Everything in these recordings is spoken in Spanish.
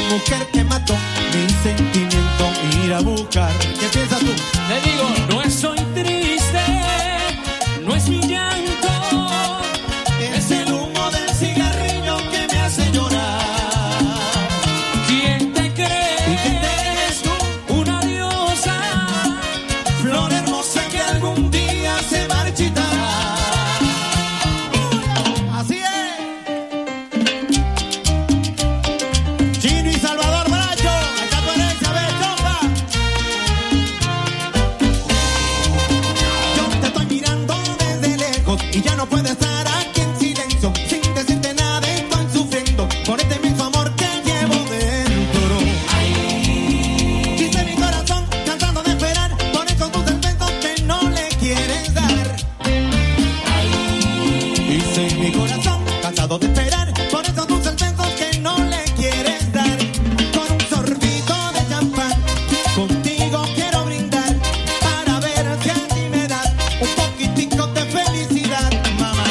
mujer que mató mi sentimiento, ir a buscar. ¿Qué piensas tú? Le digo, no estoy triste, no es mi llanto, es el humo del cigarrillo que me hace llorar. ¿Quién te cree? ¿Y quién eres tú? Una diosa, Flor hermosa que algún día se marchitará. Así es. Chino y Salvador Bracho, acá tú eres, ¿sabes, chompa? Yo te estoy mirando desde lejos y ya no puedo estar aquí en silencio. Sin decirte nada estoy sufriendo por este mismo amor que llevo dentro. Dice mi corazón cansado de esperar por esos dulces besos que no le quieres dar. Dice mi corazón cansado de esperar por esos dulces besos que no le quieres dar. Con un sorbito de champán contigo quiero brindar para ver si así me das un poquitico de felicidad, mamá.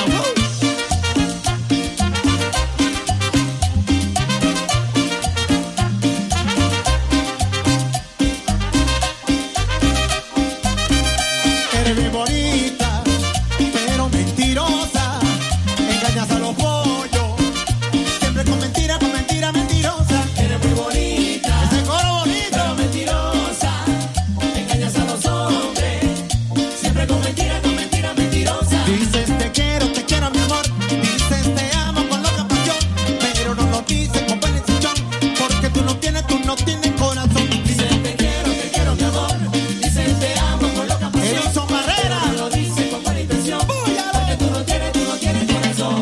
Eres muy bonita, pero mentirosa. Engañas a los pollos, siempre con mentira, mentirosa. eres muy bonita, Ese coro bonito. pero mentirosa. Engañas a los hombres, siempre con mentira, mentirosa. Dices te quiero mi amor. Dices te amo con loca pasión, pero no lo dices con buena intención, porque tú no tienes corazón. Dices Te quiero mi amor. Dice te amo con loca pasión. Edison Barrera. Pero lo dice con buena intención, porque tú no tienes corazón.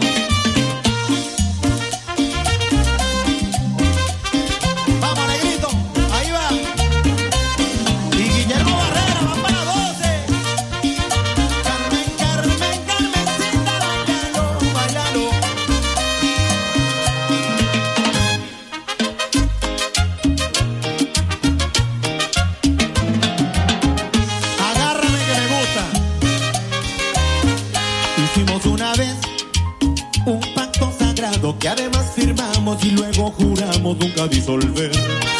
Vamos, negrito, ahí va. Y Guillermo Barrera va para 12. Carmencita, bailalo. Agárrame que me gusta. Hicimos una vez un pacto sagrado que además firmamos y luego juramos nunca disolver.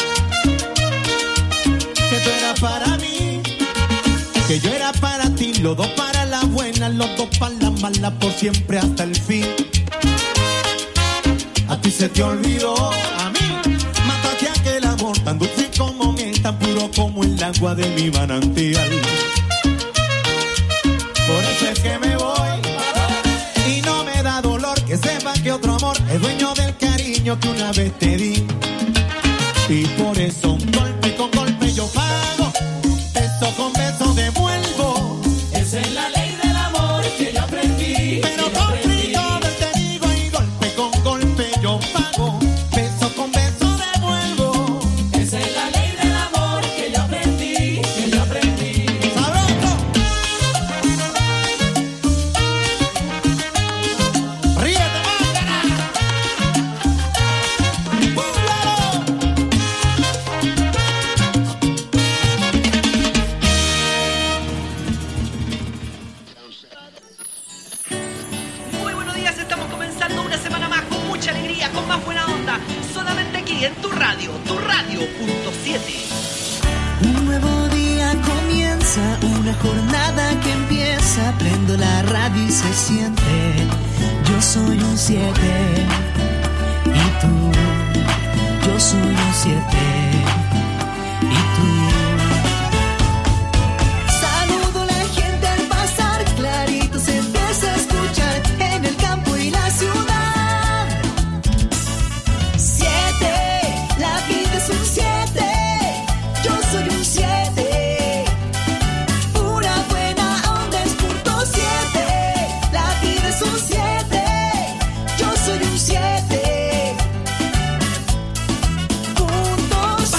Que tú eras para mí, que yo era para ti, los dos para la buena, los dos para la mala, por siempre hasta el fin. A ti se te olvidó, a mí mataste aquel amor tan dulce como miel, tan puro como el agua de mi manantial. Por eso es que me voy y no me da dolor que sepa que otro amor es dueño del cariño que una vez te di. Y por eso golpe con golpe yo pago, beso con beso devuelvo. Esa es la ley del amor que yo aprendí. Pero con frito te digo y golpe con golpe yo pago, beso con beso devuelvo. Esa es la ley del amor que yo aprendí. ¡Sabroso! ¡Ríete, máscara! Muy buenos días, estamos comenzando una semana más con mucha alegría, con más buena onda, solamente aquí en tu radio, .7. Un nuevo día comienza, una jornada que empieza. Prendo la radio y se siente. Yo soy un 7 y tú. Yo soy un 7 y tú. Saludo a la gente al pasar, clarito se empieza a escuchar en el campo y la ciudad. 7, la vida es un 7. Yo soy un 7, pura buena onda es .7. La vida es un 7, yo soy un 7.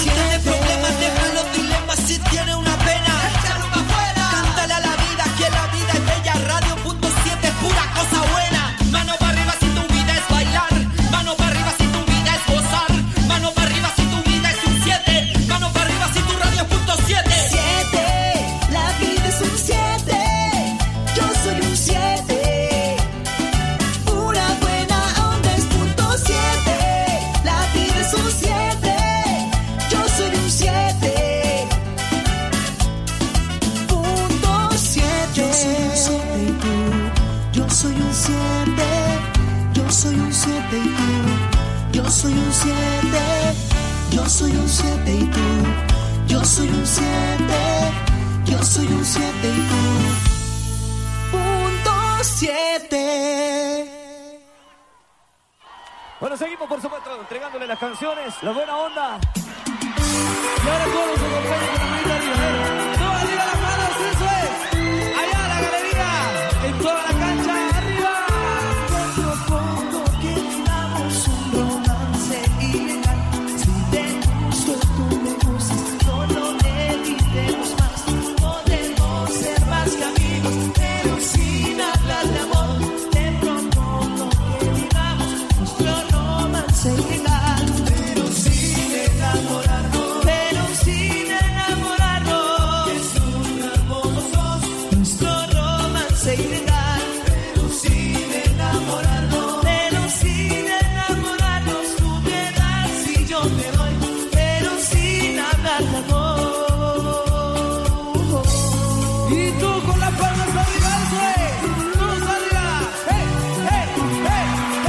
Yo soy un 7 y tú. Yo soy un 7. Yo soy un 7 y tú. Punto 7. Bueno, seguimos por supuesto entregándole las canciones, la buena onda. Y ahora todos los acompañan con la manita arriba. ¡Todo arriba las manos! ¡Eso es! ¡Allá la galería! ¡En toda la cancha! ¡Arriba! Yo propongo que vivamos un romance ilegal. Si te gusto, tú me gustas, no lo evitemos más. Podemos ser más que amigos, pero sin hablar de amor. Te propongo que vivamos nuestro romance ilegal, pero sin enamorarnos. Pero sin enamorarnos. Disfrutamos los dos nuestro romance ilegal, pero sin enamorarnos. Pero sin enamorarnos. Tú me das y yo te doy, pero sin hablar de amor. Y tú con las palmas arriba, eso es. Todos arriba. ¡Hey, hey, hey,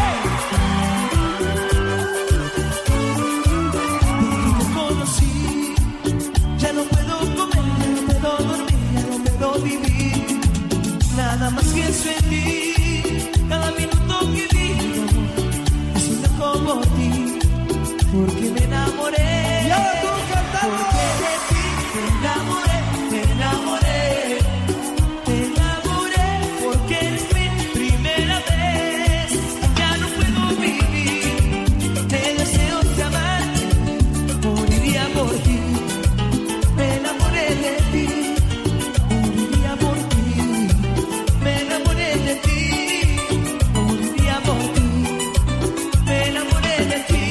Desde que te conocí, ya no puedo comer, ya no puedo dormir, ya no puedo vivir. Nada más pienso en ti, cada minuto que vivo es un loco por ti, porque me enamoré. Y ahora todos cantamos. Porque de ti me enamoré, me enamoré, me enamoré, porque eres mi primera vez. Ya no puedo vivir, te deseo de amarte, moriría por ti. Me enamoré de ti, moriría por ti. Me enamoré de ti, moriría por ti. Me enamoré de ti.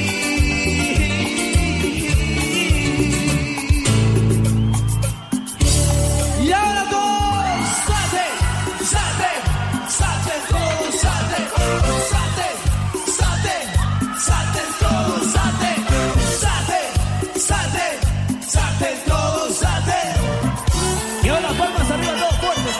Y ahora todos. Salte, salte, salte todo, salte, salte, salte, salte todo, salte, salte, salte, salte todo, salte. Y ahora palmas arriba, todos fuertes.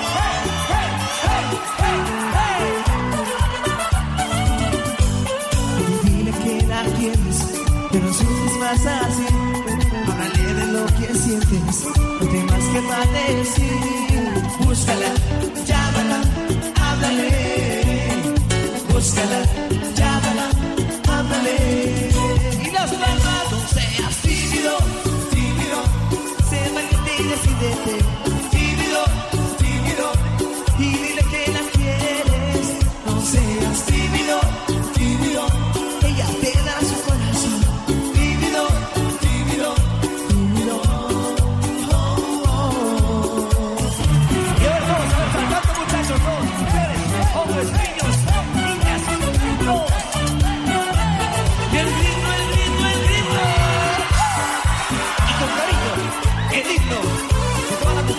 Dile que la quieres, pero sientes más así. Háblale de lo que sientes, no hay más que para decir. Búscala, llámala, háblale. Búscala, llámala, háblale. Y las palmas, no seas tímido, tímido. Sé valiente y decídete. Tímido, tímido. Y dile que la quieres, no seas tímido, tímido. Ella te da su corazón. Tímido, tímido, tímido. Oh, oh. Y ahora todos, a ver, cantando muchachos, todos, mujeres, hombres, niños, niñas, todos. Y el ritmo, el ritmo, el ritmo. Y con cariño, el himno de toda la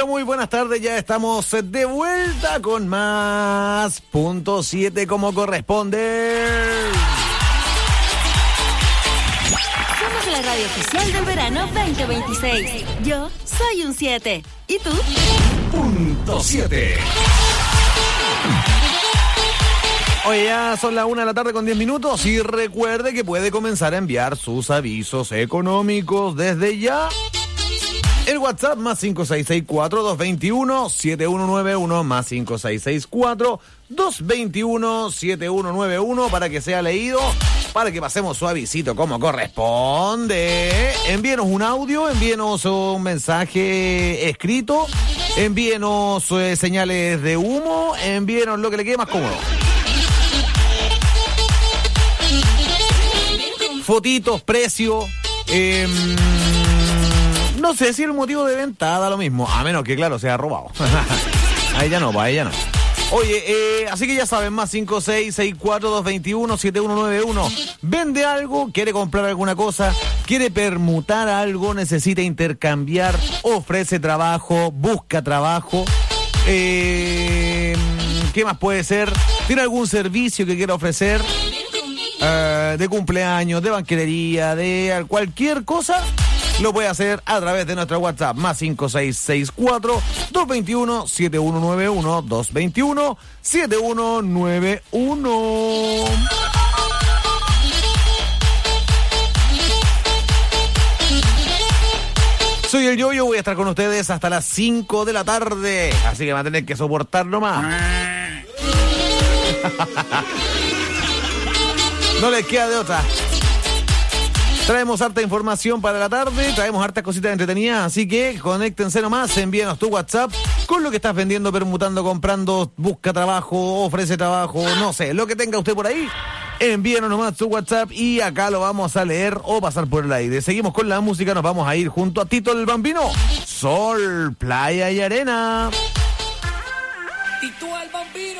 muy buenas tardes. Ya estamos de vuelta con más punto 7 como corresponde. Somos la radio oficial del verano 2026. Yo soy un 7. ¿Y tú? Punto 7. Oye, ya son las 1 de la tarde con 10 minutos y recuerde que puede comenzar a enviar sus avisos económicos desde ya. El WhatsApp más 5664-221-7191 más 5664-221-7191 para que sea leído, para que pasemos su avisito como corresponde. Envíenos un audio, envíenos un mensaje escrito, envíenos señales de humo, envíenos lo que le quede más cómodo. Fotitos, precio, no sé si el motivo de venta da lo mismo, a menos que, claro, sea robado. Ahí ya no, ahí ya no. Oye, así que ya saben, más 5664-221-7191. ¿Vende algo? ¿Quiere comprar alguna cosa? ¿Quiere permutar algo? ¿Necesita intercambiar? ¿Ofrece trabajo? ¿Busca trabajo? ¿Qué más puede ser? ¿Tiene algún servicio que quiera ofrecer? De cumpleaños, de banquetería, de cualquier cosa, lo puede hacer a través de nuestro WhatsApp, más 5664-221-7191, 221-7191. Soy el Yoyo, voy a estar con ustedes hasta las 5 de la tarde, así que van a tener que soportar nomás. No les queda de otra. Traemos harta información para la tarde, traemos hartas cositas entretenidas, así que conéctense nomás, envíenos tu WhatsApp con lo que estás vendiendo, permutando, comprando, busca trabajo, ofrece trabajo, no sé, lo que tenga usted por ahí, envíenos nomás tu WhatsApp y acá lo vamos a leer o pasar por el aire. Seguimos con la música, nos vamos a ir junto a Tito el Bambino, Sol, Playa y Arena. Tito el Bambino,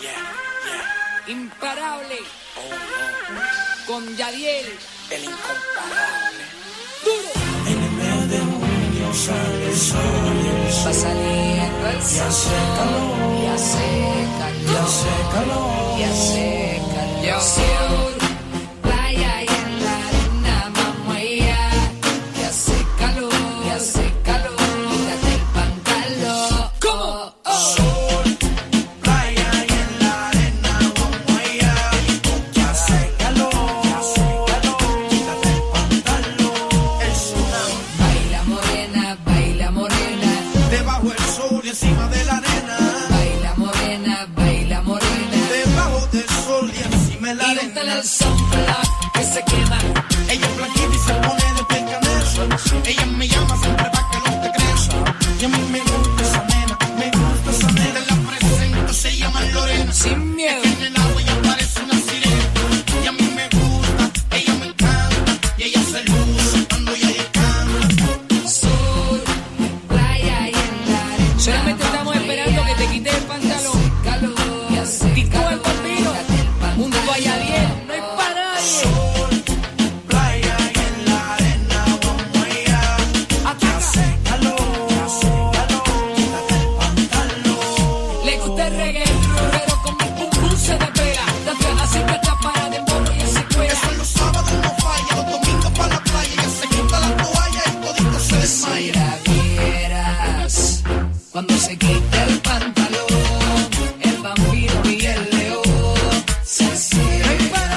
imparable, con Yadiel, el incomparable. Duro. En el mes de junio sale el sol, Va saliendo el y sol, hace calor, y hace calor, y hace calor, y hace calor. Playa y en la arena vamos allá, y hace calor, y hace calor. Quítate el pantalón. ¿Cómo? sol, playa y en la arena vamos allá, que hace calor, quítate el pantalón, el tsunami, Baila morena, debajo el sol y encima de la arena, baila morena, debajo del sol y encima de la y arena. úntale el sunblock que se quema. Ella es blanquita y se pone de piel canela. Ella me llama siempre pa' que no te creas. Y a mí me gusta esa nena, me gusta esa nena. Te la presento, se llama Lorena. Sin miedo. Es que en el agua ella parece una sirena. Y a mí me gusta, ella me encanta. Y ella se luce cuando ella canta. Sol, playa y en la arena. Solamente estamos esperando que te quites el pantalón. Tito el Bambino, junto a Yadiel, no hay para nadie. Playa y en la arena vamos allá. Que hace calor, quítate el pantalón. Le gusta el reggae, pero con mi pum pum se despega. Tanto es así que está para de mono y se cuela. Eso los sábados no falla, los domingos pa' la playa. Ella se quita la toalla y todito se Si desmaya. la vieras, cuando se quita el pantalón, el vampiro y el león se cierran.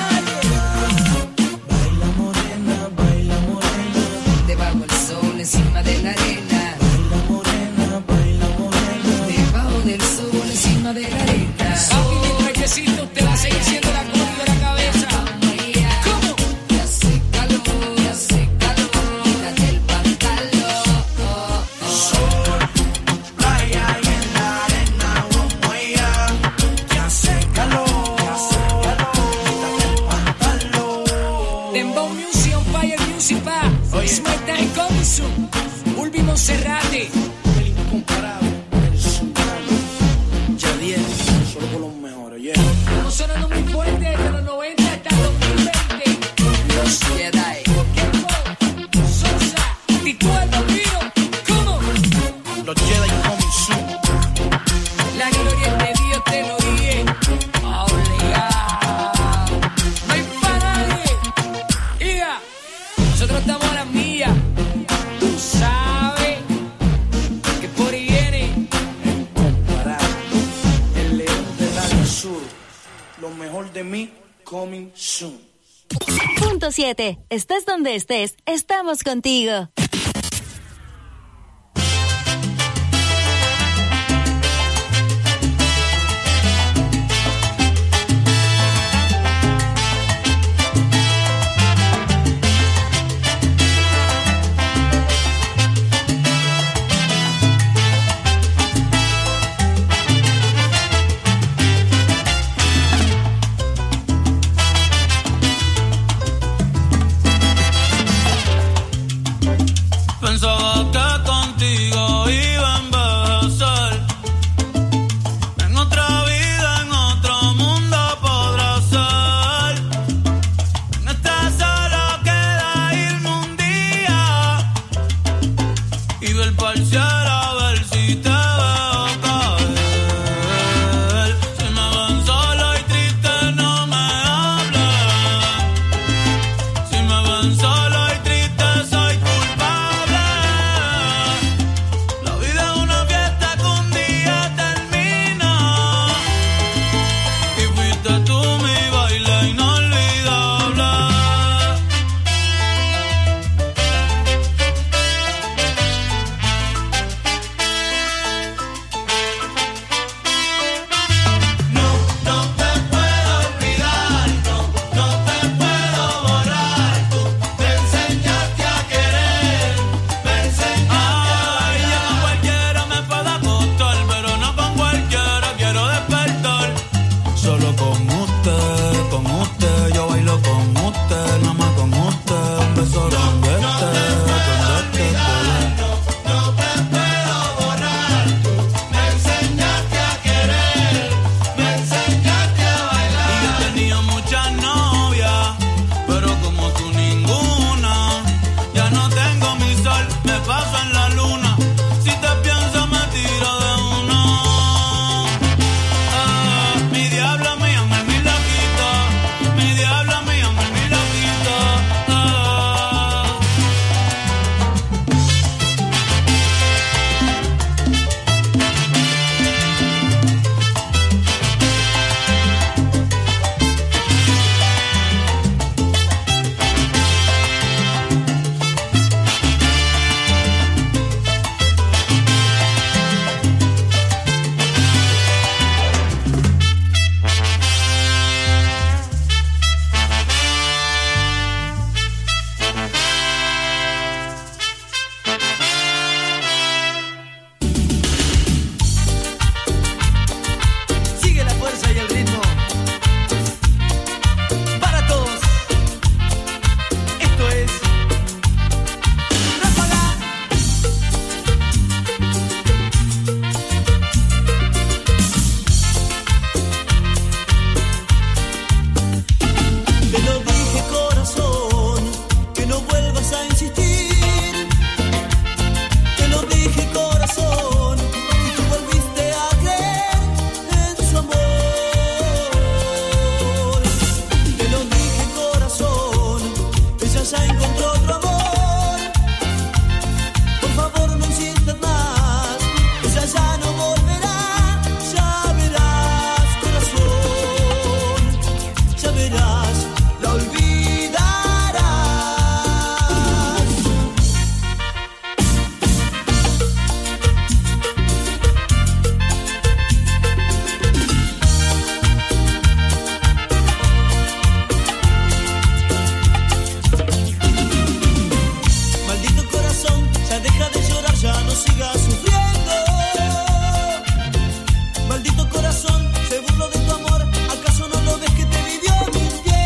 Baila morena, Debajo el sol, encima de la arena. Debajo del sol, encima de la arena. Papi, mientras que existe, usted va a seguir siendo la cola de la cabeza. ¿Cómo? Y hace calor, quítate el pantalón. playa y en la arena vamos allá. Que hace calor, quítate el pantalón. Dembow Music, Fire Music, pa. Smart Time Coming Soon. Ulvi Monserrate. El incomparable, el tsunami. Yadiel, solo por los mejores, yeah. Estamos sonando muy fuerte desde los 90 hasta el 2020. Los Jedi. Kempo, Sosa, Tito el Bambino. ¿Cómo? Los Jedi con coming soon. Punto 7. Estés donde estés, estamos contigo. Pensaba que contigo iba a envejecer. En otra vida, en otro mundo podrá ser. En esta sala queda irme un día y ver parcial a ver si te veo caer. Si me ven solo y triste no me hablen. Si me ven solo y triste soy culpable. La vida es una fiesta que un día termina y fuiste tú mi baile inolvidable. No te puedo olvidar, no te puedo borrar. Tú me enseñaste a querer, me enseñaste a Ay, ya con cualquiera me puedo acostar, pero no con cualquiera quiero despertar. Solo con usted, yo bailo con usted, nada más con usted, un beso grande. no te puedo borrar. Tú me enseñaste a querer, me enseñaste a Y bailar. yo he tenido muchas novias, pero como tú ninguna. Ya no tengo mi sol, me paso en la luna. Si te pienso me tiro de uno. Mi diablo, mi ángel, mi loquito. Mi diablo, mi ángel, mi loquito. Sigue la fuerza y el ritmo. Para todos. Esto es Ráfaga. Te lo dije, corazón, que no vuelvas a insistir. Te lo dije, corazón, y tú volviste a creer en su amor. Te lo dije, corazón, ella ya encontró otro amor. Por favor, no insistas más, ella ya no volverá. Ya verás, corazón, ya verás, la olvidarás. Maldito corazón, ya deja de llorar, ya no sigas sufriendo. Maldito corazón, se burló de tu amor, ¿acaso no lo ves que te vivió mintiendo?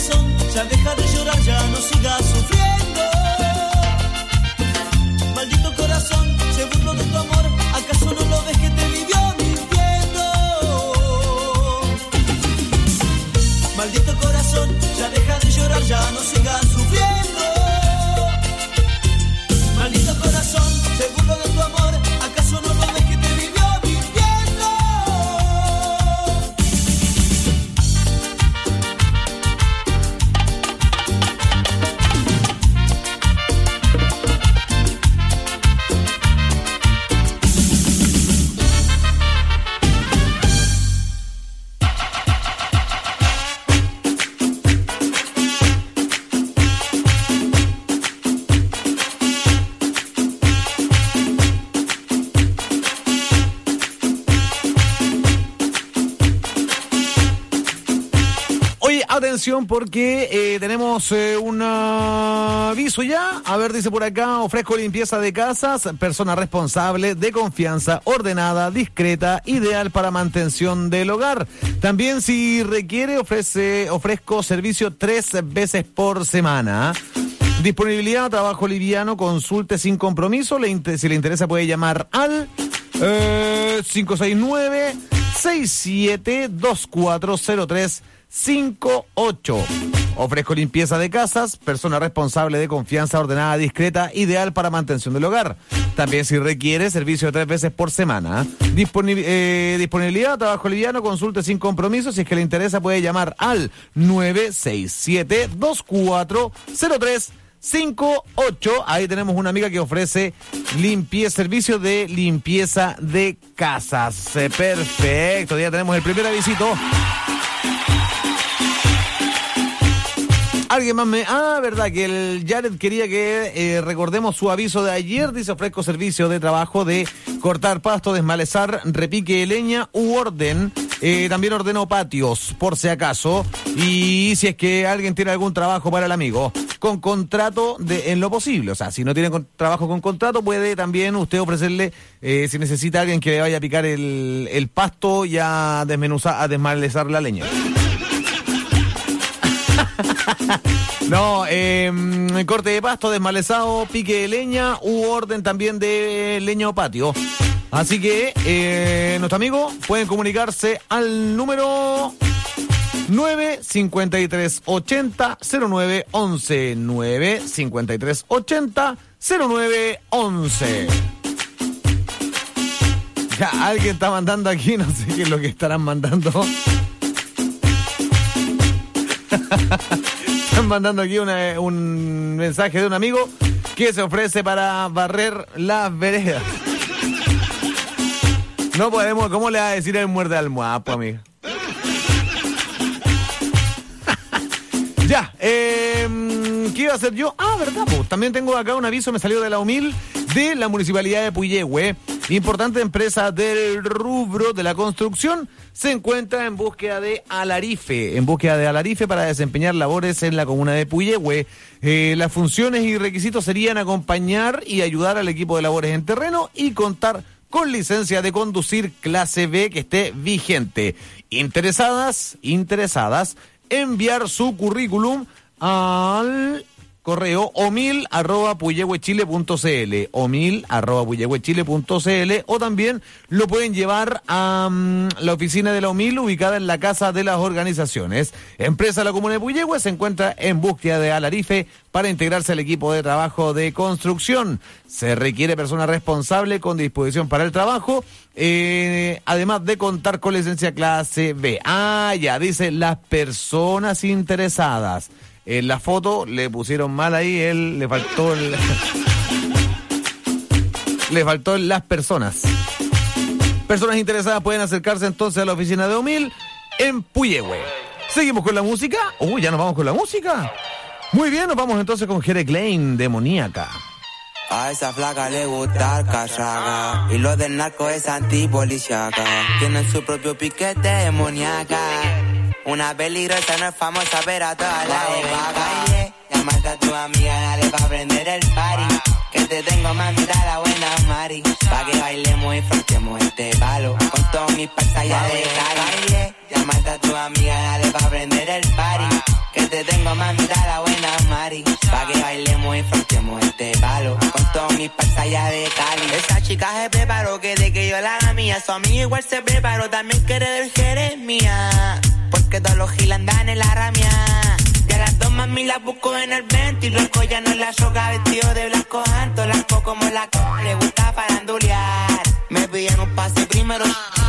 corazón, ya deja de llorar, ya no sigas sufriendo. Maldito corazón, se burló de tu amor, ¿acaso no lo ves que te vivió mintiendo? Maldito corazón, ya deja de llorar, ya no sigas sufriendo. Maldito corazón, se burló de tu amor, ¿acaso no lo ves que te vivió mintiendo? Atención porque tenemos un aviso ya. A ver, dice por acá, ofrezco limpieza de casas, persona responsable, de confianza, ordenada, discreta, ideal para mantención del hogar. También si requiere ofrezco servicio 3 veces por semana. Disponibilidad, trabajo liviano, consulte sin compromiso. Si le interesa puede llamar al 569-67240358. Ofrezco limpieza de casas, persona responsable, de confianza, ordenada, discreta, ideal para mantención del hogar. También si requiere servicio 3 veces por semana. Disponibilidad, trabajo liviano, consulte sin compromiso. Si es que le interesa puede llamar al 967-240358. Ahí tenemos una amiga que ofrece servicio de limpieza de casas. Perfecto, ya tenemos el primer avisito. Alguien más verdad que el Jared quería que recordemos su aviso de ayer. Dice, ofrezco servicio de trabajo de cortar pasto, desmalezar, repique de leña u orden. También ordeno patios, por si acaso. Y si es que alguien tiene algún trabajo para el amigo, con contrato en lo posible. O sea, si no tiene trabajo con contrato, puede también usted ofrecerle, si necesita a alguien que le vaya a picar el pasto y a desmalezar la leña. No, corte de pasto, desmalezado, pique de leña u orden también de leña o patio. Así que nuestro amigo pueden comunicarse al número 953800911 953800911. Ya, alguien está mandando aquí, no sé qué es lo que estarán mandando. Están mandando aquí un mensaje de un amigo que se ofrece para barrer las veredas. No podemos, ¿cómo le va a decir el muerde almohada, pues, amiga? Ya, ¿qué iba a hacer yo? ¿Verdad? Pues también tengo acá un aviso, me salió de la UMIL, de la Municipalidad de Puyehue. Importante empresa del rubro de la construcción se encuentra en búsqueda de alarife, para desempeñar labores en la comuna de Puyehue. Las funciones y requisitos serían acompañar y ayudar al equipo de labores en terreno y contar con licencia de conducir clase B que esté vigente. Interesadas, enviar su currículum al correo omil@puyehue.chile.cl, omil@puyehue.chile.cl, o también lo pueden llevar a la oficina de la OMIL ubicada en la Casa de las Organizaciones. Empresa de la Comuna de Puyehue se encuentra en búsqueda de alarife para integrarse al equipo de trabajo de construcción. Se requiere persona responsable con disposición para el trabajo, además de contar con licencia clase B. Ya dice las personas interesadas. En la foto le pusieron mal ahí, le faltó las personas. Personas interesadas pueden acercarse entonces a la oficina de OMIL en Puyehue. ¿Seguimos con la música? ¿Ya nos vamos con la música? Muy bien, nos vamos entonces con Jere Klein, Demoníaca. A esa flaca le gusta el cachaca y lo del narco es antipoliciaca. Tienen su propio piquete demoníaca. Una peligrosa no es famosa, pero a todas la de vaca. Llámate a tu amiga, dale pa' prender el party. Que te tengo, mamita, la buena Mari. Pa' que bailemos y frontemos este palo. Con todos mis pasas ya de calle. Llámate a tu amiga, dale pa' prender el party. Que te te tengo, mamita, la buena Mari. Pa' que bailemos y frontemos este palo. Con todos mis paisas allá de Cali. Esa chica se preparó, que de que yo la haga mía. Su amiga igual se preparó, también quiere del Jeremia. Porque todos los giles andan en la ramia. Y a las dos mami las busco en el 20. Y los collanos en la soga, vestido de blanco alto. Las como la le gusta farandulear. Me piden un pase primero.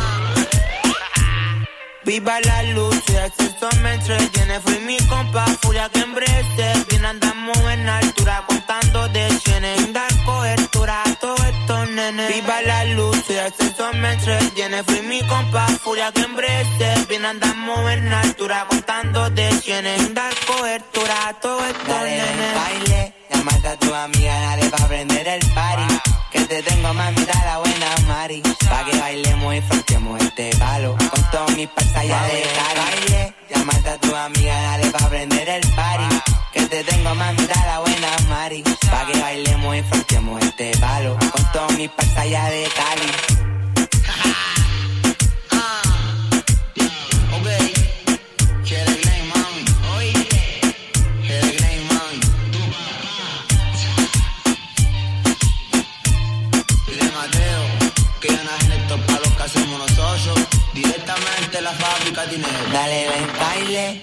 Viva la luz, y el sexo me entretiene. Fui mi compa, furia que embrece. Bien andamos en altura, contando de cienes. Sin dar cobertura a todos estos nenes. Viva la luz, y el sexo me entretiene. Fui mi compa, furia que embrece. Bien andamos en altura, contando de cienes. Sin dar cobertura a todos estos nenes. Baile, llamarte a tu amiga, dale pa' prender el party. Que te tengo, mamita, la buena Mari. Pa' que bailemos y frontemos este palo. Con todos mis paisas allá de Cali. Baile, llamarte a tu amiga, dale pa' prender el party. Que te tengo, mamita, la buena Mari. Pa' que bailemos y frontemos este palo. Con todos mis paisas allá de Cali. Hacemos nosotros directamente la fábrica dinero. Dale, ven, baile.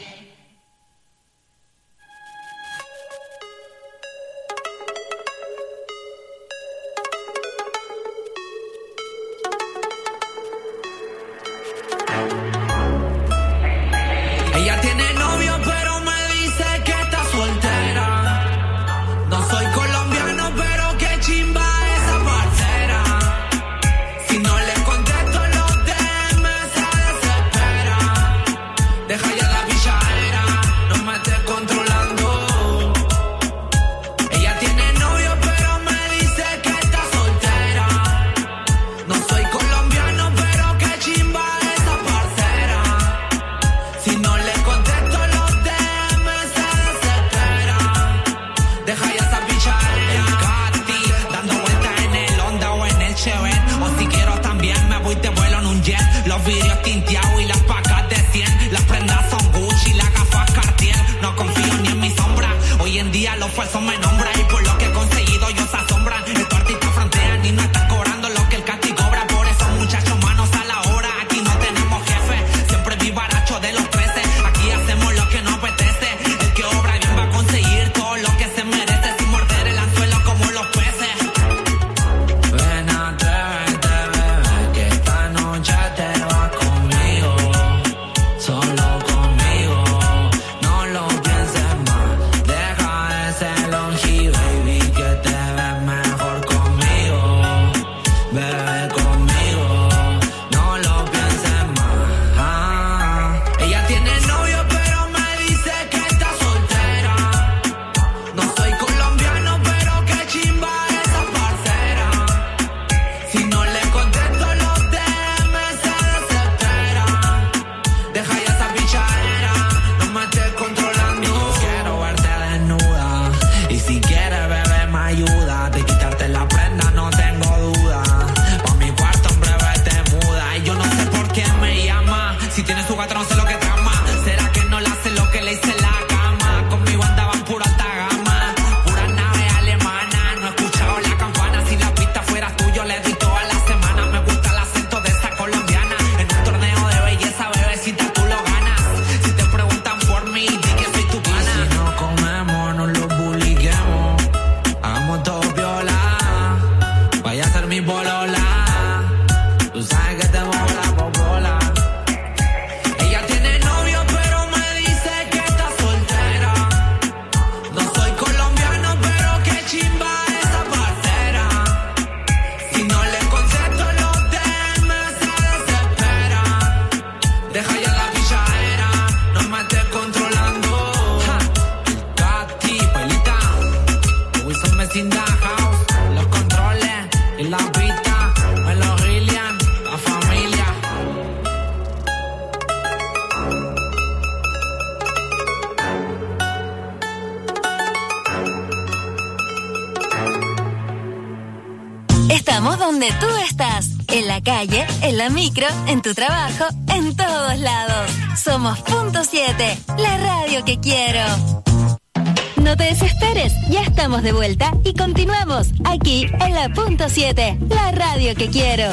Ella tiene novio, pero me dice que está soltera. No soy colombiano, pero qué chimba esa parcera. Si no le contesto los DM, se desespera. Deja ya la pichadera, no me estés controlando. Ella tiene novio, pero me dice que está soltera. No soy colombiano, pero qué chimba esa parcera. Si no le contesto los DM, se desespera. Deja ya esa pichadera. El Cati, dando vueltas en el Honda o en el Chevette. O si quiero también me voy, te vuelo en un jet. Los vidrios tinteados y las pacas de 100. Las prendas son Gucci, las gafas Cartier. No confío ni en mi sombra. Hoy en día los falsos me nombran. Y por lo que he conseguido ellos se asombran. Estos artistas frontean y no están cobrando lo que el Cati cobra. Por eso muchachos, manos a la obra. Aquí no tenemos jefe. Siempre vivaracho de los 13. Aquí hacemos lo que nos apetece. El que obra bien va a conseguir todo lo que se merece. Sin morder el anzuelo como los peces. Ven, atrévete, bebé, que esta noche te vas conmigo. Solo conmigo. No lo pienses más. Deja ese longi, baby, que te ves mejor conmigo. Bebé, conmigo. No lo pienses más. Ella tiene novio, pero me dice que está soltera. No soy colombiano, pero qué chimba esa parcera. Si no le contesto los DM, se desespera. Deja ya esa pichadera, no me estés controlando. Quiero verte desnuda. Y si quieres, bebé, me ayuda. De quitarte la prenda, no tengo duda. Pa' mi cuarto en breve te muda. Y yo no sé por qué me llama. Si tiene su gato, no sé lo que trama. ¿Será que no le hace lo que le hice en la cama? Conmigo andaban pura alta gama. Pura nave alemana. No he escuchado la campana. Si la pista fuera tuyo, le doy toda la semana. Me gusta el acento de esa colombiana. En un torneo de belleza, bebecita, tú lo ganas. Si te preguntan por mí, di que soy tu pana. Si no comemos, no lo publiquemos. Hagamos todo viola. Vaya a ser mi bolola. Tú sabes que te mola popola. Ella tiene novio, pero me dice que está soltera. No soy colombiano, pero qué chimba esa parcera. Si no le contesto los DM, se desespera. Deja ya la pichadera, no me estés controlando. Katy, Pailita, Wilson Vecindad House, los controles y la pista, Melo Gillian, la familia. Estamos donde tú estás. En la calle, en la micro, en tu trabajo, en todos lados. Somos Punto 7, la radio que quiero. No te desesperes, ya estamos de vuelta y continuamos aquí en la Punto 7, la radio que quiero.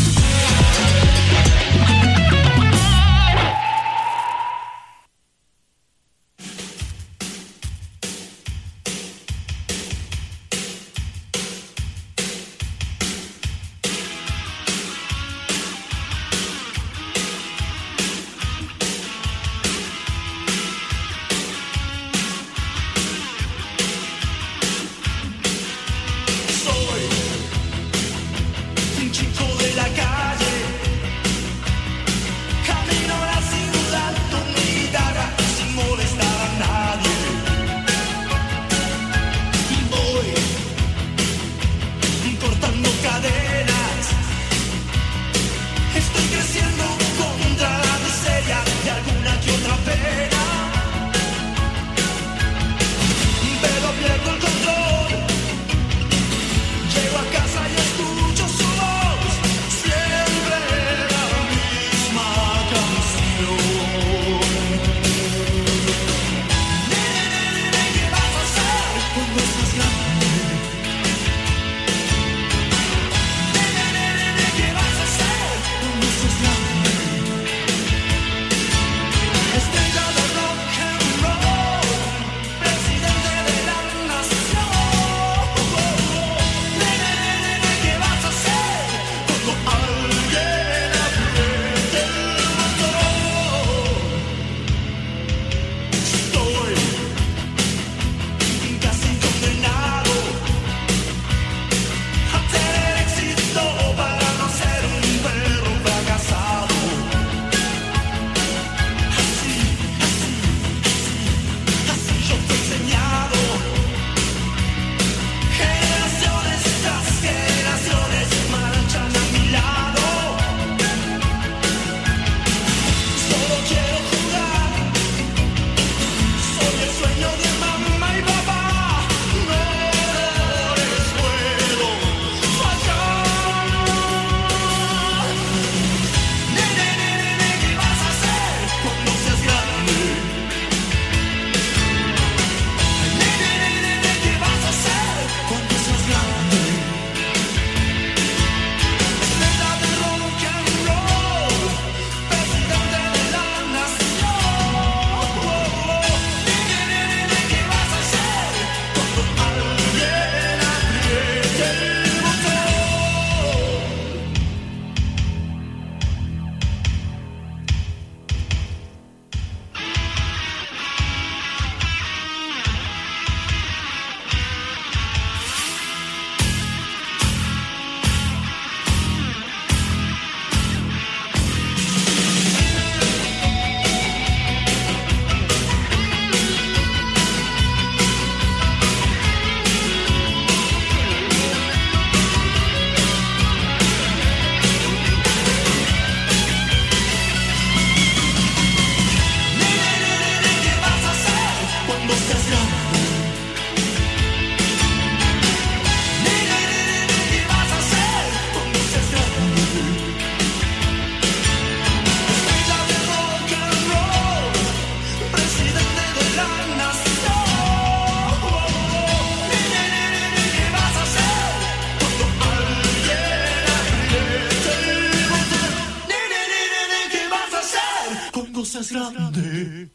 cosas grandes.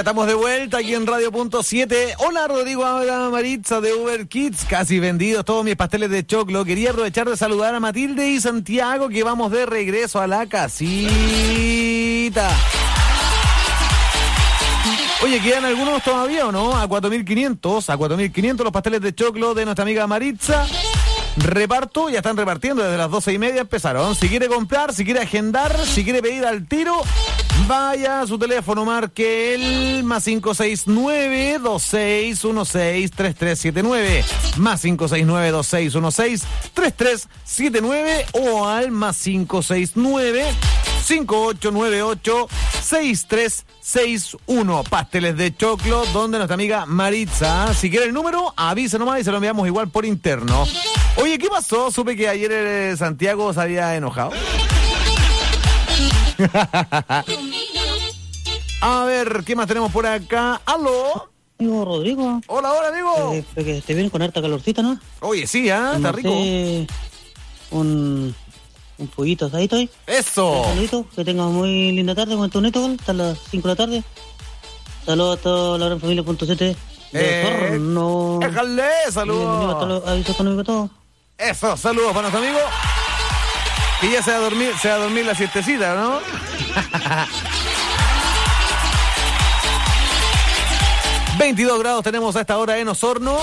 estamos de vuelta aquí en Radio.7. Hola, Rodrigo, habla Maritza de Uber Kids. Casi vendidos todos mis pasteles de choclo. Quería aprovechar de saludar a Matilde y Santiago, que vamos de regreso a la casita. Oye, ¿quedan algunos todavía o no? A 4.500 los pasteles de choclo de nuestra amiga Maritza. Reparto, ya están repartiendo desde las 12:30 empezaron. Si quiere comprar, si quiere agendar, si quiere pedir al tiro, vaya a su teléfono, marque el +569 2616 3379, +569 2616 3379 o al +569 5898 6361. Pasteles de choclo donde nuestra amiga Maritza. Si quiere el número, avisa nomás y se lo enviamos igual por interno. Oye, ¿qué pasó? Supe que ayer Santiago se había enojado. A ver, ¿qué más tenemos por acá? ¿Aló? Amigo Rodrigo. Hola, amigo. Que te viene con harta calorcita, ¿no? Oye, sí, está rico. Un pollito asadito ahí. ¡Eso! Saludito, que tengas muy linda tarde con tu neto, hasta las 5 de la tarde. Saludos a toda la gran familia.7 de Osorno. ¡Déjale! ¡Saludos! Hasta los avisos económicos todos. Eso, saludos para nuestro amigo. Que ya se va a dormir la siestecita, ¿no? ...22 grados tenemos a esta hora en Osorno.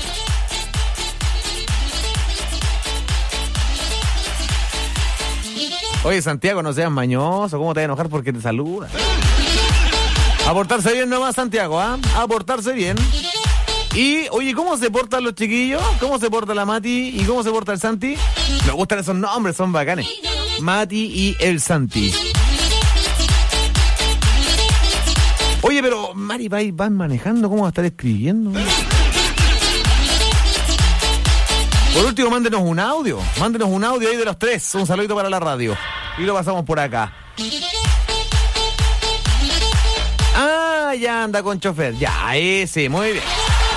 Oye, Santiago, no seas mañoso. ¿Cómo te vas a enojar porque te saluda? A portarse bien nomás, Santiago, ¿ah? A portarse bien. Y, oye, ¿cómo se portan los chiquillos? ¿Cómo se porta la Mati y cómo se porta el Santi? Me gustan esos nombres, son bacanes. Mati y el Santi. Oye, pero Mari, van manejando, ¿cómo va a estar escribiendo? Por último, mándenos un audio ahí de los tres, un saludito para la radio. Y lo pasamos por acá. Ah, ya anda con chofer, ya, ese, muy bien.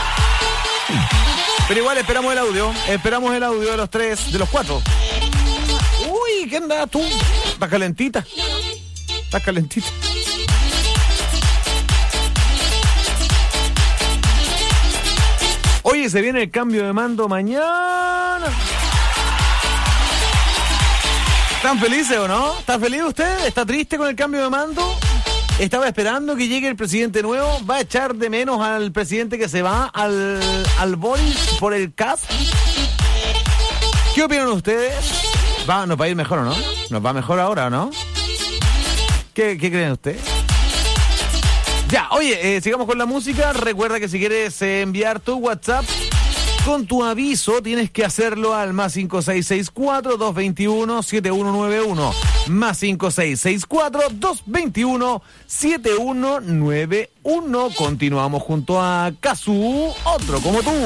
Pero igual esperamos el audio de los tres, de los cuatro. Uy, ¿qué andas tú? ¿Estás calentita? Oye, se viene el cambio de mando mañana. ¿Están felices o no? ¿Está feliz usted? ¿Está triste con el cambio de mando? Estaba esperando que llegue el presidente nuevo. ¿Va a echar de menos al presidente que se va, al Boris, por el CAS? ¿Qué opinan ustedes? ¿Nos va a ir mejor o no? ¿Nos va mejor ahora o no? ¿Qué creen ustedes? Ya, oye, sigamos con la música. Recuerda que si quieres enviar tu WhatsApp con tu aviso, tienes que hacerlo al +5664-221-7191. +5664-221-7191. Continuamos junto a Kazu, otro como tú.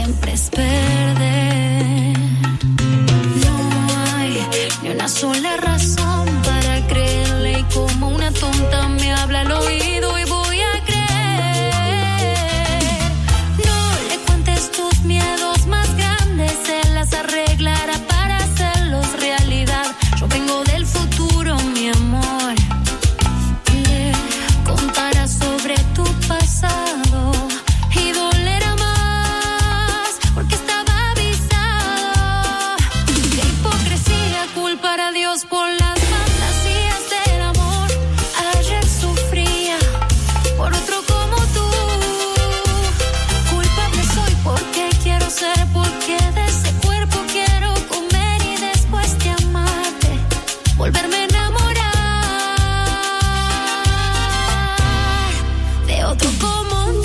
siempre es perder. No hay ni una sola razón para creerle y como una tonta me habla al oído y voy a creer. No le cuentes tus miedos más grandes, él las arreglará para hacerlos realidad. Yo vengo del futuro, mi amor. Le contarás sobre tu pasado y dolerá más porque estaba avisado. Qué hipocresía culpar a Dios por las fantasías del amor. Ayer sufría por otro como tú. Culpable soy porque quiero ser, porque de ese cuerpo quiero comer y después de amarte volverme a enamorar de otro como tú.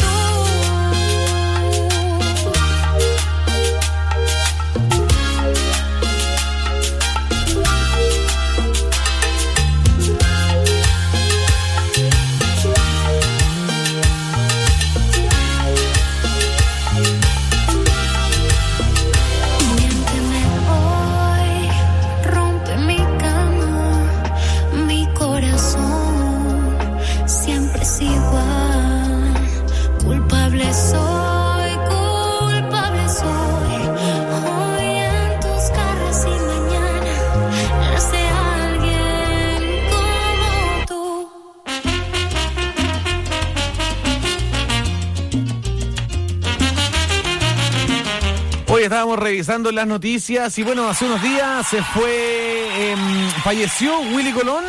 Miénteme hoy, rompe mi cama, mi corazón siempre es igual. Culpable soy, culpable soy. Hoy en tus garras y mañana nace alguien como tú. Hoy estábamos revisando las noticias y bueno, hace unos días se fue, falleció Willy Colón.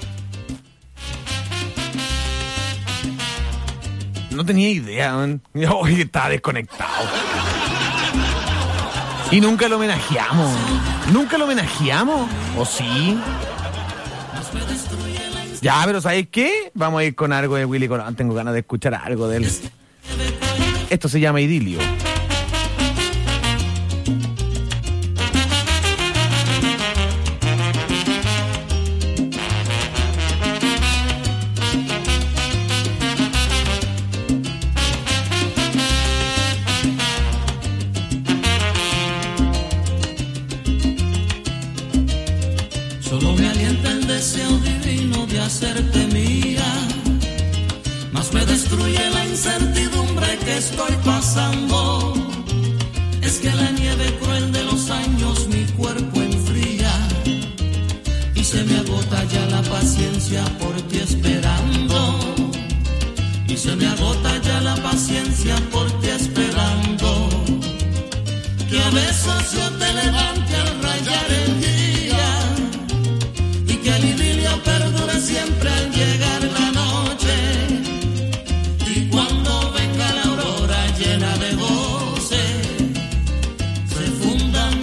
No tenía idea, man. Hoy estaba desconectado. Y nunca lo homenajeamos. ¿Nunca lo homenajeamos? ¿O sí? Ya, pero ¿sabéis qué? Vamos a ir con algo de Willy Colón. Tengo ganas de escuchar algo de él. Esto se llama Idilio. Solo me alienta el deseo divino de hacerte mía, más me destruye la incertidumbre que estoy pasando. Es que la nieve cruel de los años mi cuerpo enfría y se me agota ya la paciencia por ti esperando. Y se me agota ya la paciencia por ti esperando. Que a besos yo te levante al rayar el día y que el idilio perdure siempre al llegar la noche. Y cuando venga la aurora llena de goce, se fundan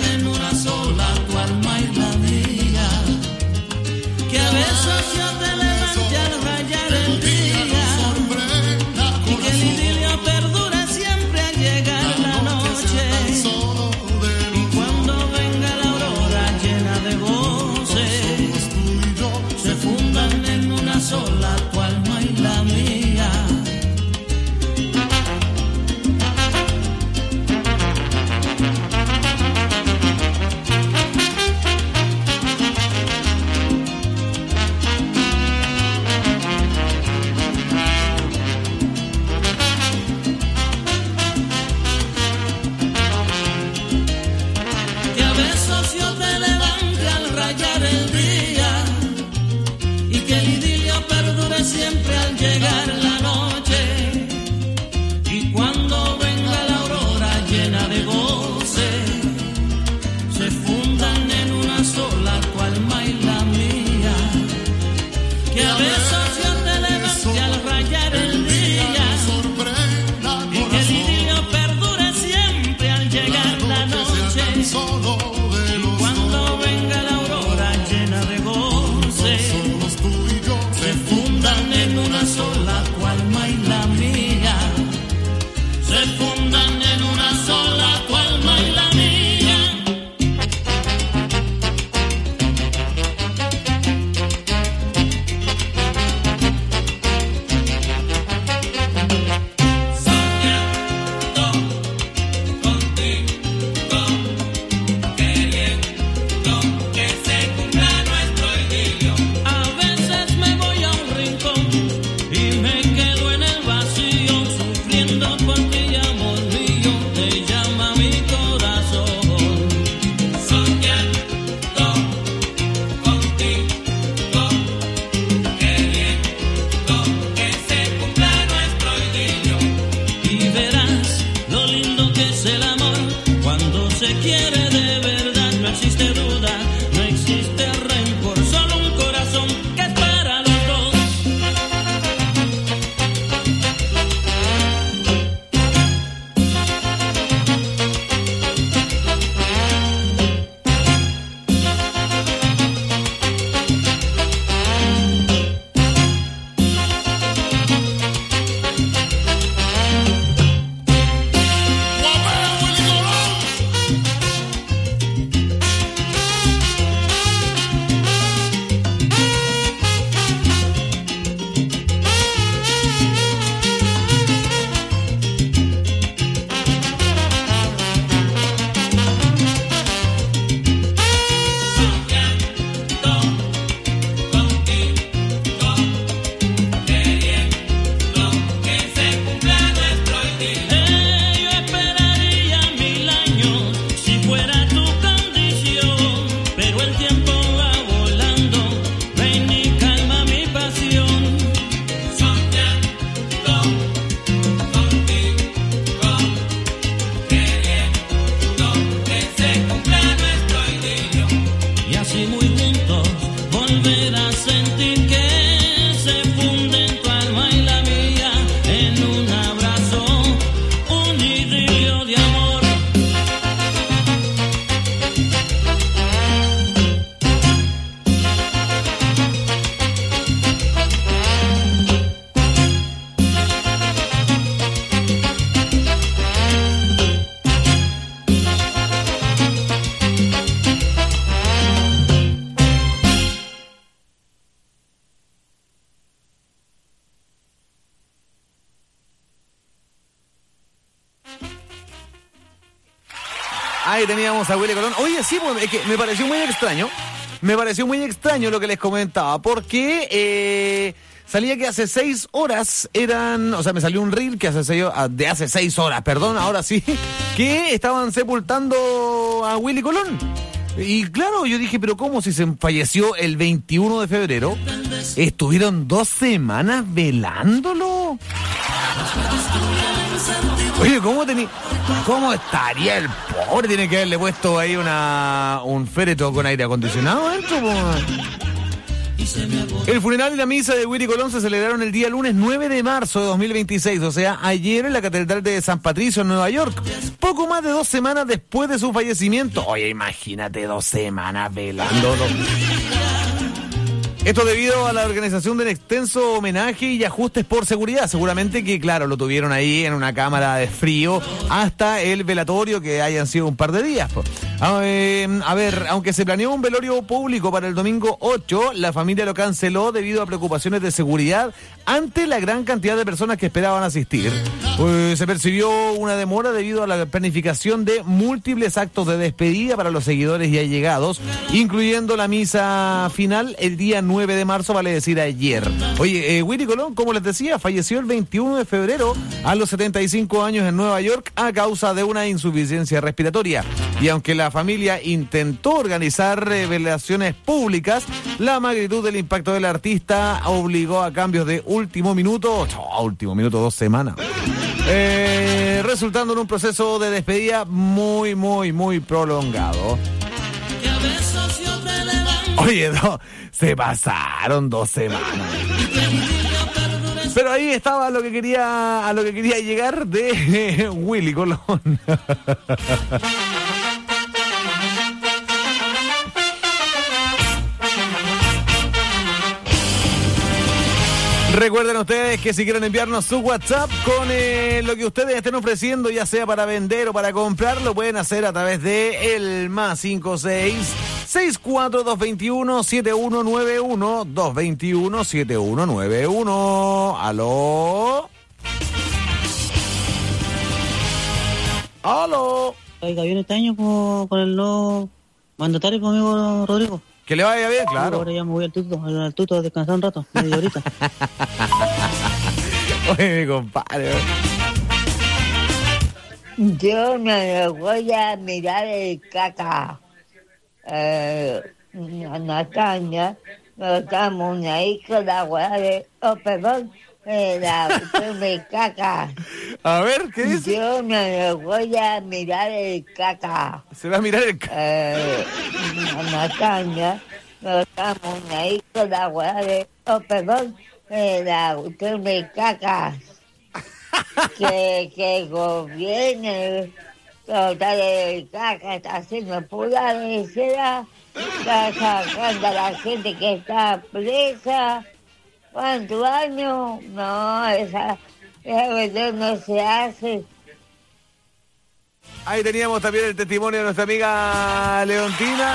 sentir que se funden tu alma y la mía en un abrazo, un idilio de amor. Ahí teníamos a Willy Colón. Oye, sí, pues, es que me pareció muy extraño. Me pareció muy extraño lo que les comentaba, porque salía que hace 6 horas eran, o sea, me salió un reel que de hace 6 horas, perdón, ahora sí, que estaban sepultando a Willy Colón. Y claro, yo dije, pero ¿cómo si se falleció el 21 de febrero? ¿Estuvieron 2 semanas velándolo? Oye, ¿cómo estaría el pobre? Tiene que haberle puesto ahí un féretro con aire acondicionado adentro, po. El funeral y la misa de Willy Colón se celebraron el día lunes 9 de marzo de 2026, o sea, ayer en la Catedral de San Patricio, en Nueva York. Poco más de 2 semanas después de su fallecimiento. Oye, imagínate 2 semanas velándolo. Esto debido a la organización de un extenso homenaje y ajustes por seguridad. Seguramente que, claro, lo tuvieron ahí en una cámara de frío hasta el velatorio, que hayan sido un par de días. A ver, aunque se planeó un velorio público para el domingo 8, la familia lo canceló debido a preocupaciones de seguridad ante la gran cantidad de personas que esperaban asistir. Se percibió una demora debido a la planificación de múltiples actos de despedida para los seguidores y allegados, incluyendo la misa final el día 9 de marzo, vale decir ayer. Oye, Willy Colón, como les decía, falleció el 21 de febrero a los 75 años en Nueva York a causa de una insuficiencia respiratoria. Y aunque la familia intentó organizar velaciones públicas, la magnitud del impacto del artista obligó a cambios de último minuto, 2 semanas, resultando en un proceso de despedida muy, muy, muy prolongado. Oye, se pasaron 2 semanas. Pero ahí estaba a lo que quería llegar de Willy Colón. Recuerden ustedes que si quieren enviarnos su WhatsApp con lo que ustedes estén ofreciendo, ya sea para vender o para comprar, lo pueden hacer a través de el +56 64221-7191 221-7191. ¿Aló? ¿Aló? Oiga, viene este año con el nuevo mandatario conmigo, Rodrigo. Que le vaya bien, claro. Ahora ya me voy al tuto a descansar un rato, media horita. Oye, mi compadre. Yo me voy a mirar el caca. Natalia, nos damos una hija de agua perdón, me caca. A ver, ¿qué dice? Yo me voy a mirar el caca. Se va a mirar el caca. Natalia, nos damos una hija de agua perdón, me caca. que gobierne. Total, el caca está haciendo pura lecera, está sacando a la gente que está presa. ¿Cuántos años? No, esa cuestión no se hace. Ahí teníamos también el testimonio de nuestra amiga Leontina.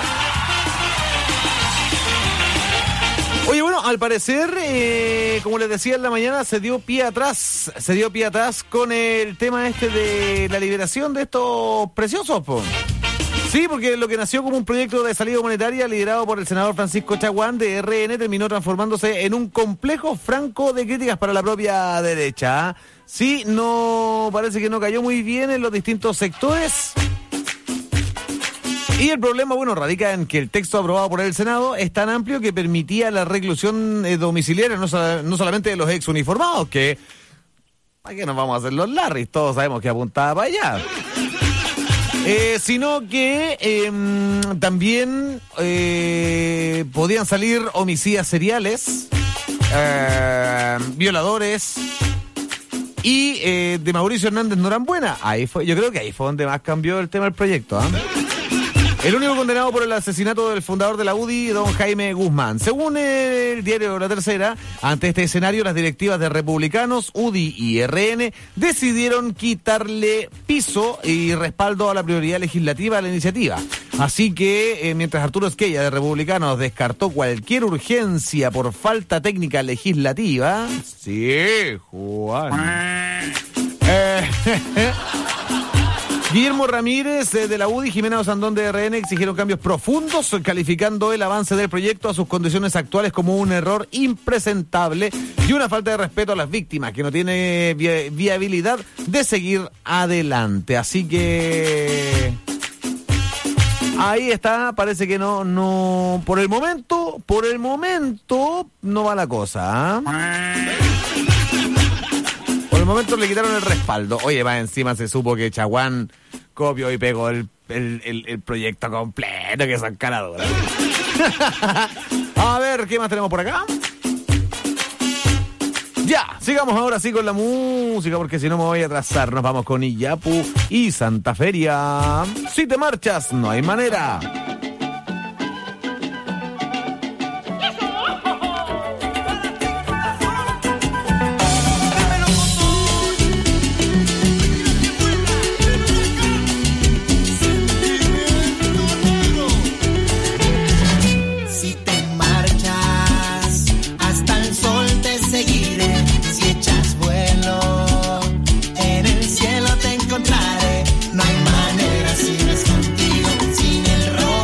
Oye, bueno, al parecer, como les decía en la mañana, se dio pie atrás con el tema de la liberación de estos preciosos, po. Sí, porque lo que nació como un proyecto de salida humanitaria liderado por el senador Francisco Chaguán de RN terminó transformándose en un complejo franco de críticas para la propia derecha. Sí, parece que no cayó muy bien en los distintos sectores. Y el problema, radica en que el texto aprobado por el Senado es tan amplio que permitía la reclusión domiciliaria, no solamente de los ex uniformados, que ¿para qué nos vamos a hacer los Larrys? Todos sabemos que apuntaba para allá. Sino que también podían salir homicidas seriales, violadores y de Mauricio Hernández Norambuena. Yo creo que ahí fue donde más cambió el tema del proyecto, ¿eh? El único condenado por el asesinato del fundador de la UDI, don Jaime Guzmán. Según el diario La Tercera, ante este escenario, las directivas de Republicanos, UDI y RN decidieron quitarle piso y respaldo a la prioridad legislativa de la iniciativa. Así que, mientras Arturo Esquella de Republicanos descartó cualquier urgencia por falta técnica legislativa... Sí, Juan... Guillermo Ramírez de la UDI y Jimena Osandón de RN exigieron cambios profundos, calificando el avance del proyecto a sus condiciones actuales como un error impresentable y una falta de respeto a las víctimas, que no tiene viabilidad de seguir adelante. Así que... ahí está, parece que no, por el momento, no va la cosa, ¿eh? Por el momento le quitaron el respaldo. Oye, más encima se supo que Chaguán copió y pegó el proyecto completo, que son caladuras. A ver, ¿qué más tenemos por acá? Ya, sigamos ahora sí con la música, porque si no me voy a atrasar. Nos vamos con Iyapu y Santa Feria. Si te marchas, no hay manera. No hay manera si no es contigo, sin el rojo.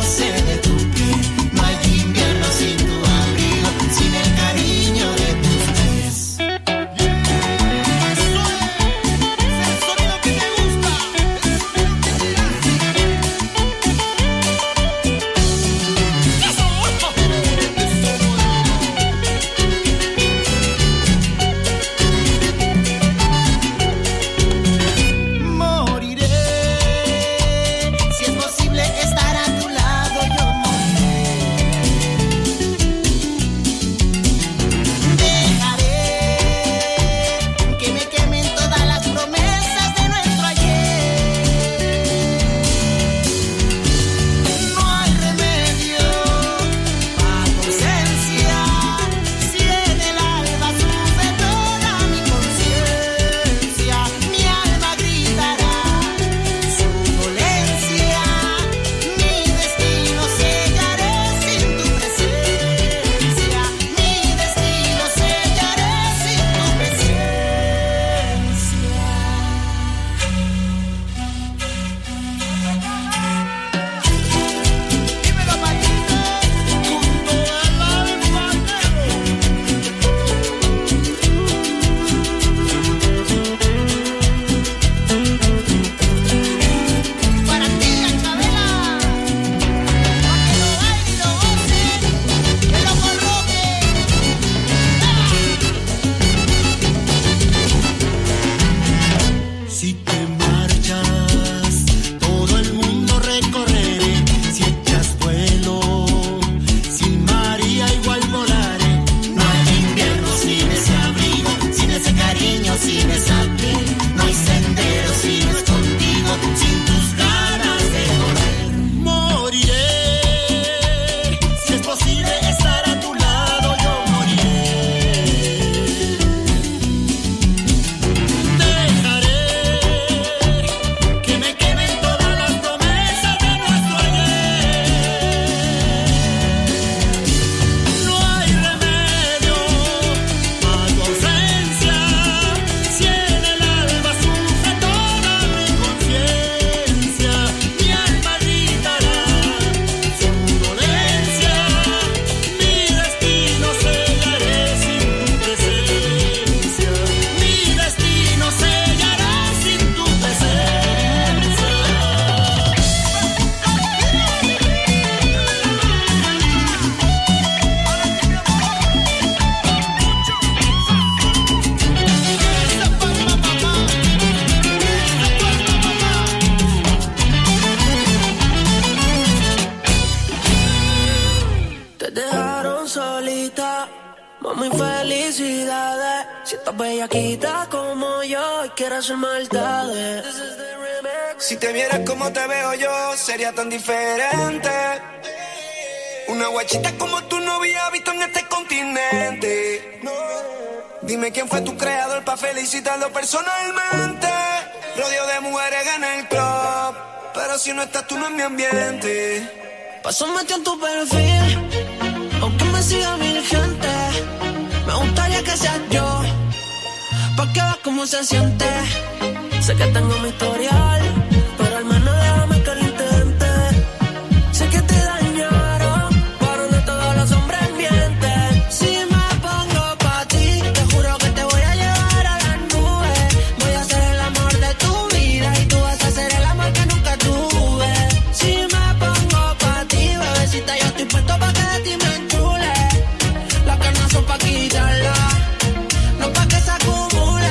solita. Mami, felicidades. Si estás bellaquita como yo y quieres hacer maldades. Si te vieras como te veo yo, sería tan diferente. Una guachita como tú no había visto en este continente. Dime quién fue tu creador pa' felicitarlo personalmente. Rodeo de mujeres en el club, pero si no estás tú no es mi ambiente. Paso metido en tu perfil, aunque me siga mil gente. Me gustaría que seas yo, pa' que veas cómo se siente. Sé que tengo mi historial, pero al menos déjame que lo intente. Sé que te dañaron, pero no todos los hombres mienten. Si me pongo pa' ti, te juro que te voy a llevar a las nubes. Voy a ser el amor de tu vida y tú vas a ser el amor que nunca tuve. Si me pongo pa' ti, bebecita, yo estoy puesto pa' que de ti me enchule. Las ganas son pa' quitarla, no pa' que se acumule.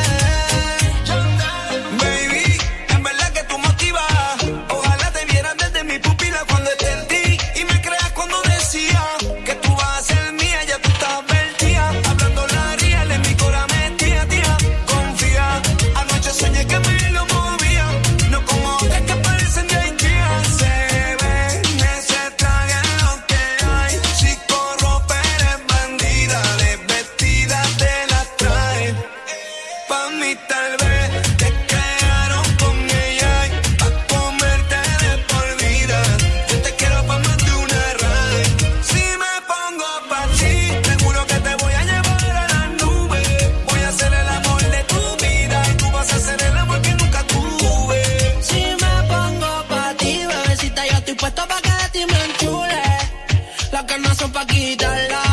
Baby, en verdad que tú motivas. Ojalá te vieras desde mi pupila cuando esté en ti. Y me creas cuando decía que tú vas a ser mía, ya tú estás advertida. Hablando la real en mi cora metía, tía. Confía, anoche soñé que me lo movía. No como otras que parecen de Ikea. Se ve, se traga lo que hay. Si corrompe eres bandida, desvestida te las trae. Pa' mí tal vez te quedaron con ella y pa' comerte de por vida. Yo te quiero pa' más de una raya. Si me pongo pa' ti, seguro que te voy a llevar a las nubes. Voy a ser el amor de tu vida y tú vas a ser el amor que nunca tuve. Si me pongo pa' ti, bebecita, yo estoy puesto pa' que de ti me enchule. Las ganas son pa' quitarla,